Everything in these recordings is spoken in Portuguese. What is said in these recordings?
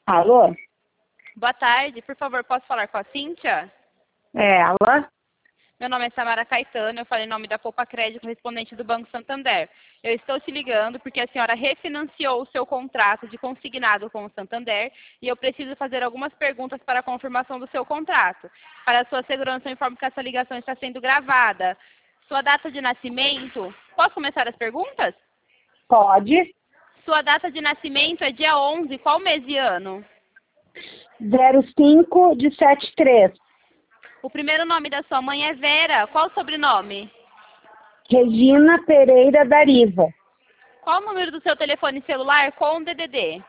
Alô? Boa tarde, por favor, posso falar com a Cíntia? Ela? Meu nome é Samara Caetano, eu falo em nome da Poupa Crédito, correspondente do Banco Santander. Eu estou te ligando porque a senhora refinanciou o seu contrato de consignado com o Santander e eu preciso fazer algumas perguntas para a confirmação do seu contrato. Para a sua segurança, eu informo que essa ligação está sendo gravada. Sua data de nascimento... Posso começar as perguntas? Pode. Sua data de nascimento é dia 11, qual mês e ano? 05 de 73. O primeiro nome da sua mãe é Vera, qual o sobrenome? Regina Pereira Dariva. Qual o número do seu telefone celular com DDD?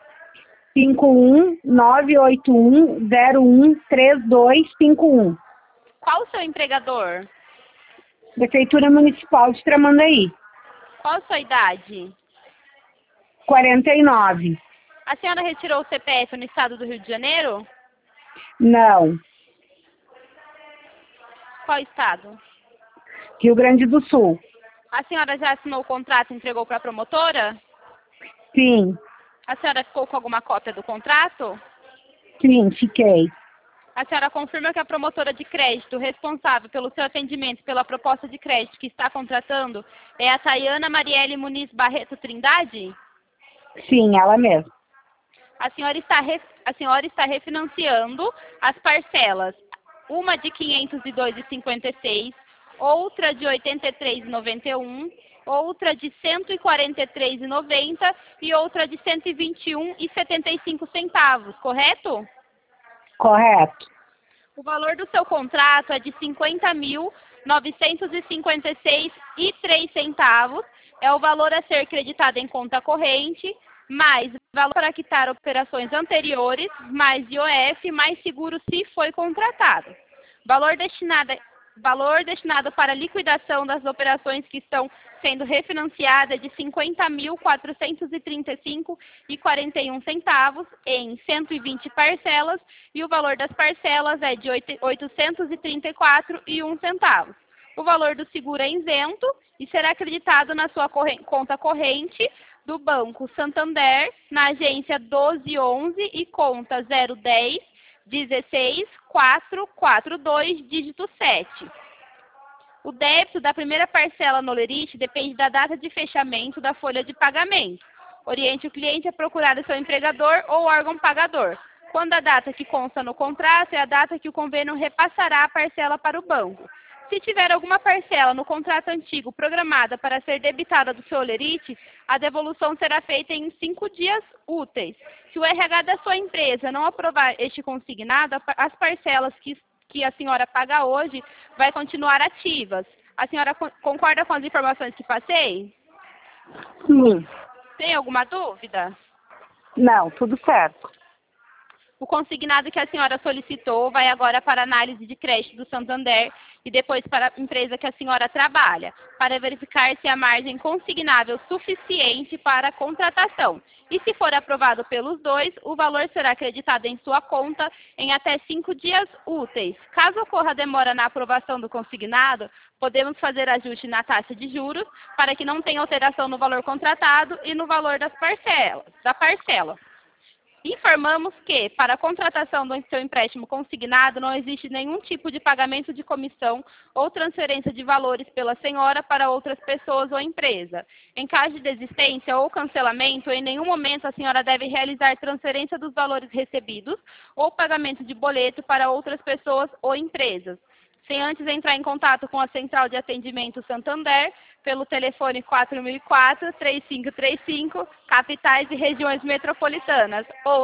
51981013251. Qual o seu empregador? Prefeitura Municipal de Tramandaí. Qual a sua idade? 49. A senhora retirou o CPF no estado do Rio de Janeiro? Não. Qual estado? Rio Grande do Sul. A senhora já assinou o contrato e entregou para a promotora? Sim. A senhora ficou com alguma cópia do contrato? Sim, fiquei. A senhora confirma que a promotora de crédito responsável pelo seu atendimento pela proposta de crédito que está contratando é a Tayana Marielle Muniz Barreto Trindade? Sim, ela mesma. A senhora está refinanciando as parcelas, uma de R$ 502,56, outra de R$ 83,91, outra de R$ 143,90 e outra de R$ 121,75, correto? Correto. O valor do seu contrato é de R$ 50.956,03. É o valor a ser creditado em conta corrente, mais valor para quitar operações anteriores, mais IOF, mais seguro se foi contratado. Valor destinado para liquidação das operações que estão sendo refinanciadas é de R$ 50.435,41 em 120 parcelas e o valor das parcelas é de R$ 834,01. O valor do seguro é isento e será acreditado na sua conta corrente do Banco Santander, na agência 1211 e conta 010 16 442, dígito 7. O débito da primeira parcela no lerite depende da data de fechamento da folha de pagamento. Oriente o cliente a procurar o seu empregador ou órgão pagador, quando a data que consta no contrato é a data que o convênio repassará a parcela para o banco. Se tiver alguma parcela no contrato antigo programada para ser debitada do seu olerite, a devolução será feita em 5 dias úteis. Se o RH da sua empresa não aprovar este consignado, as parcelas que a senhora paga hoje vai continuar ativas. A senhora concorda com as informações que passei? Sim. Tem alguma dúvida? Não, tudo certo. O consignado que a senhora solicitou vai agora para a análise de crédito do Santander e depois para a empresa que a senhora trabalha, para verificar se há margem consignável suficiente para a contratação. E se for aprovado pelos dois, o valor será acreditado em sua conta em até 5 dias úteis. Caso ocorra demora na aprovação do consignado, podemos fazer ajuste na taxa de juros para que não tenha alteração no valor contratado e no valor da parcela. Informamos que, para a contratação do seu empréstimo consignado, não existe nenhum tipo de pagamento de comissão ou transferência de valores pela senhora para outras pessoas ou empresa. Em caso de desistência ou cancelamento, em nenhum momento a senhora deve realizar transferência dos valores recebidos ou pagamento de boleto para outras pessoas ou empresas, sem antes entrar em contato com a Central de Atendimento Santander, pelo telefone 4004-3535, capitais e regiões metropolitanas, ou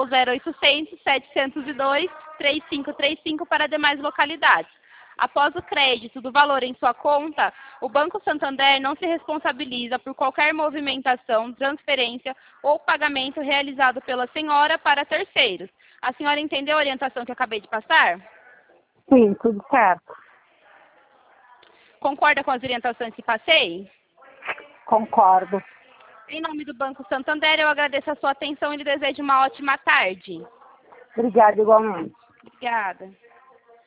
0800-702-3535 para demais localidades. Após o crédito do valor em sua conta, o Banco Santander não se responsabiliza por qualquer movimentação, transferência ou pagamento realizado pela senhora para terceiros. A senhora entendeu a orientação que eu acabei de passar? Sim, tudo certo. Concorda com as orientações que passei? Concordo. Em nome do Banco Santander, eu agradeço a sua atenção e lhe desejo uma ótima tarde. Obrigada igualmente. Obrigada.